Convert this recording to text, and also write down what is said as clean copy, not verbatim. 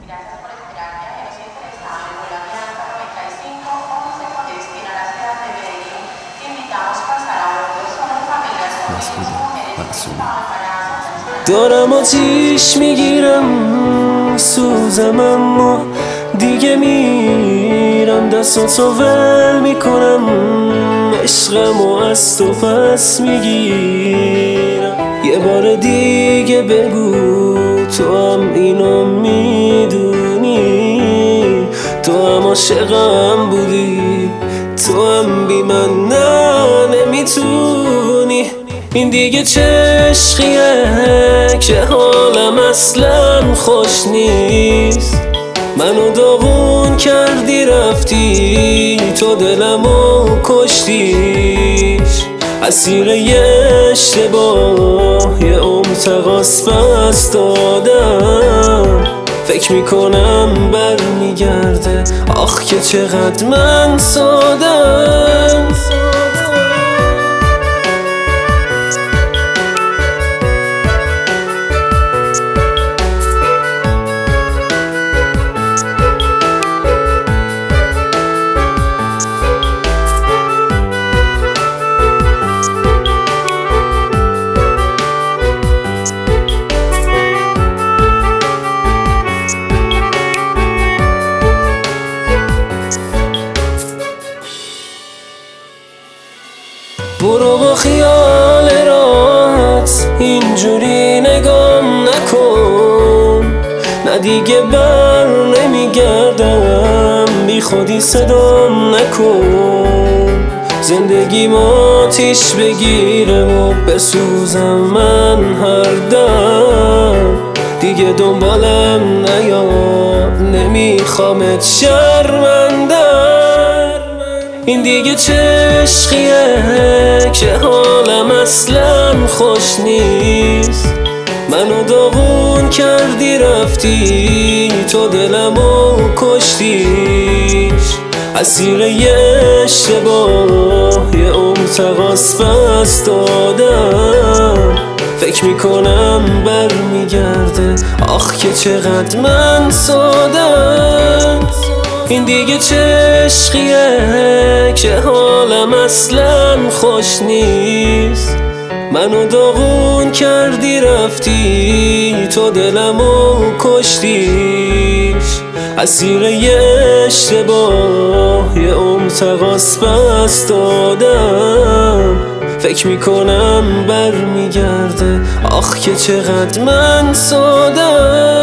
Gracias por esperar. Viajeros interesados en vuelo Avianca 95 11 con destino a la ciudad de Medellín. Te invitamos a pasar a bordo. Somos familias con niños, mujeres y embarazo. دارم آتیش میگیرم سوزم اما دیگه میرم دستاتو ول میکنم عشقمو از تو پس میگیرم یه بار دیگه بگو تو هم اینو میدونی تو هم عاشقم بودی تو هم بی من نه نمیتونی این دیگه چه عشقیه که حالم اصلا خوش نیست منو داغون کردی رفتی تو دلمو کشتیش اسیر یه اشتباه یه عمر تقاس پس دادم فکر میکنم بر میگرده آخ که چقدر من سادم برو با خیال راحت اینجوری نگام نکن نه دیگه بر نمیگردم بی خودی صدام نکن زندگی آتیش بگیره و بسوزم من هر دم دیگه دنبالم نیا نمیخوامت شرمندم این دیگه چه عشقیه که حالم اصلا خوش نیست منو داغون کردی رفتی تو دلمو کشتیش اسیر یه اشتباه یه عمر تقاس پس دادم فکر میکنم بر میگرده آخ که چقدر من سادم این دیگه چه عشقیه که حالم اصلا خوش نیست منو داغون کردی رفتی تو دلمو کشتیش اسیر یه اشتباه یه عمر تقاس پس دادم فکر میکنم بر میگرده آخ که چقدر من سادم